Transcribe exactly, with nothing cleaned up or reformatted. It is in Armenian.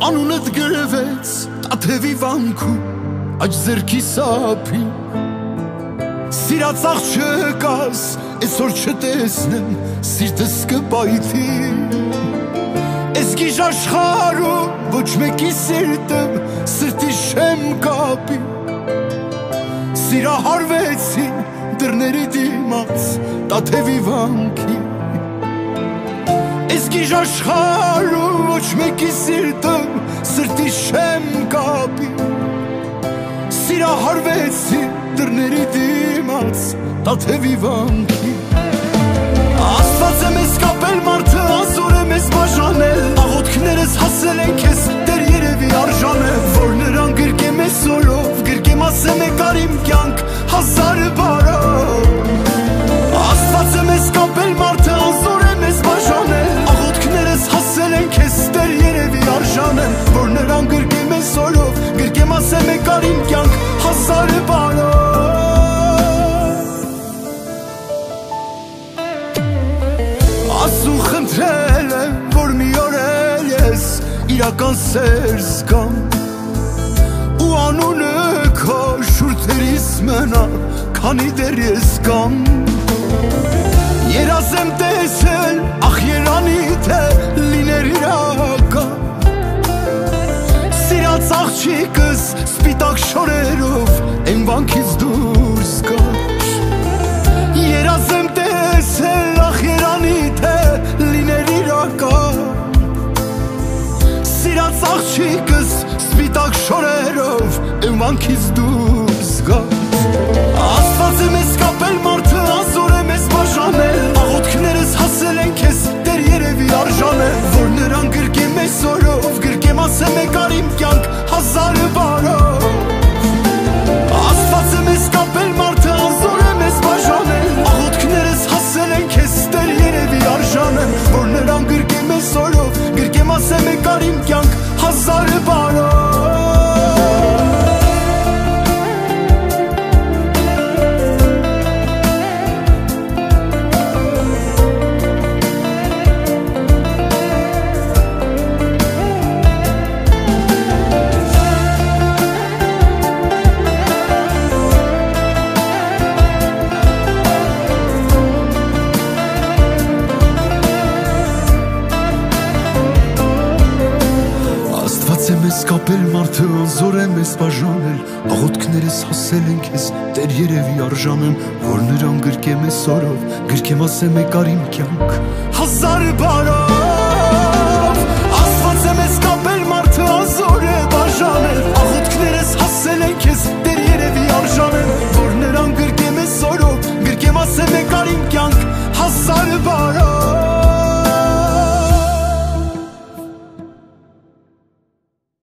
անունդ գրվեց տաթևի վանքում աջ ձեռքի սափին Սիրած աղջկաս այսօր չտեսնեմ սիրտս կպայթի Ես գիժ աշխարհում ոչ մեկի սիրտը սրտի շեմ կապի Սիրահարվեցին դռների դիմաց տաթևի վանքի Ես գիժ աշխարհում ոչ մեկի սիրտը սրտի շեմ կապի Սիրահարվեցին դռների դիմաց տաթևի վանքի Աստված է մեզ կապել մարդը ազոր է մեզ բաժանել Աղոթքներս հասել են քեզ դեռ երևի արժանել Որ նրան գրկեմ ես օրով գրկեմ ասեմ եկար իմ կյանք հազար բարով Աստված է մեզ կապել մարդը ազոր է մեզ բաժանել Աղոթքներս հասել են քեզ դեռ երևի արժանել Որ նրան գրկեմ ես օրով գրկեմ ասեմ եկար իմ կյանք հազար բարով Աստուն խնդրել եմ, որ մի օր էլ ես իրական սեր զգամ Ու անունը քո շուրթերիս մնա, քանի դեռ ես կամ Երազ եմ տեսել, ախ երանի թե լիներ իրական Սիրած աղջիկս սպիտակ շորերով են վանքից դուրս գար Երազ եմ տեսել, ախ երանի թե լիներ իրական Սիրած աղջիկս սպիտակ շորերով են վանքից դուրս գար Աստված է մեզ կապել մարդը ազոր է մեզ բաժանել Աղոթքներս հասել են քեզ դեռ երևի արժանել Որ նրան գրկեմ ես օրով գրկեմ ասեմ եկար իմ կյանք հազար բարով Աստված է մեզ կապել մարդը ազոր է մեզ բաժանել Աղոթքներս հասել են քեզ դեռ երևի արժանել Որ նրան գրկեմ ես օրով գրկեմ ասեմ եկար իմ կյանք հազար բարով Մեզ կապել մարդը անզոր է մեզ բաժանել Աղոթքներս հասել են քեզ դեռ երևի արժանեմ Որ նրան գրկեմ ես օրով գրկեմ ասեմ եկար իմ կյանք հազար